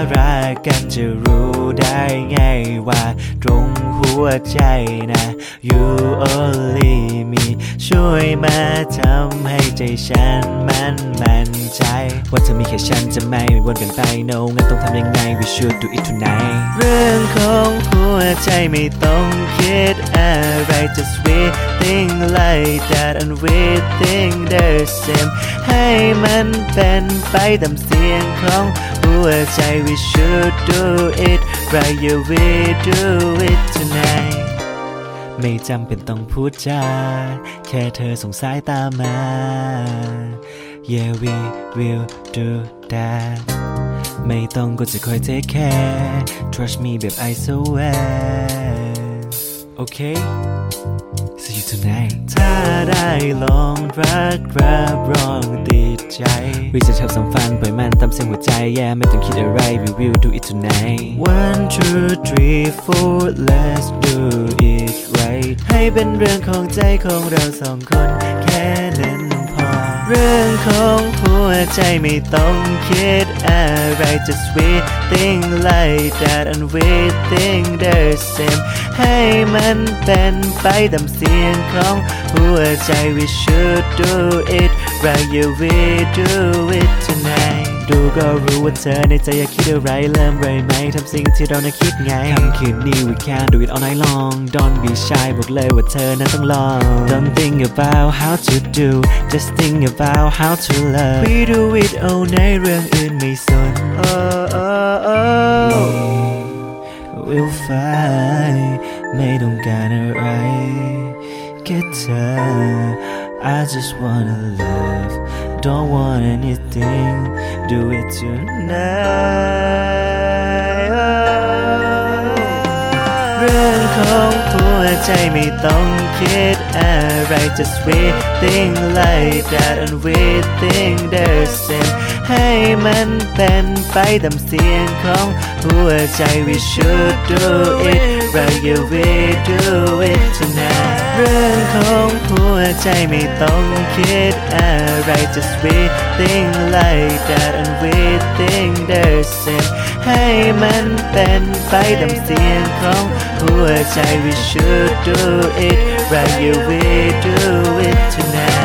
รักกันจะรู้ได้ไงว่าตรงหัวใจนะ You only me ช่วยมาทำให้ใจฉันมั่นใจว่าเธอมีแค่ฉันจะไม่วนกันไป No งั้นต้องทำยังไง We should do it tonight เรื่องของหัวใจไม่ต้องคิดอะไร Just we think like that and we think the same ให้มันเป็นไปตามเสียงของหัวใจ We should do it right yeah we do it tonight ไม่จำเป็นต้องพูดจาแค่เธอส่งสายตามา Yeah we will do that ไม่ต้องก็จะคอย take care Trust me แบบ I swear Okay See you tonight ถ้าได้ลองรักรับรองติดใจวิจะชอบสัมฟันปล่อยมันตามเสียงหัวใจ Yeah ไม่ต้องคิดอะไร We will do it tonight 1 2 3 4 Let's do it right ให้เป็นเรื่องของใจของเราสองคนแค่นั้นพอเรื่องของหัวใจไม่ต้องคิดอะไร Just we think like that and we think the same ให้มันเป็นไปตามเสียงของหัวใจ We should do it right yeah we do it tonight ดูก็รู้ว่าเธอในใจอยากคิดอะไรเริ่มไรไหมทำสิ่งที่เราน่าคิดไงค่ำคืนนี้ we can do it all night long Don't be shy บอกเลยว่าเธอนั้นต้องลอง Don't think about how to do Just think about how to love We do it all night เรื่องอื่นไม่สนWe'll fight ไม่ต้องการอะไรแค่เธอ I just wanna love Don't want anything Do it tonight เรื่องของหัวใจไม่ต้องคิดอะไร Just we think like that and we think the same ให้มันเป็นไปตามเสียงของหัวใจ We should do it right yeah we do it tonight เรื่องของหัวใจไม่ต้องคิดอะไร Just we think like that and we think the same ให้มันเป็นไปตามเสียงของหัวใจ We should do it right yeah we do it tonight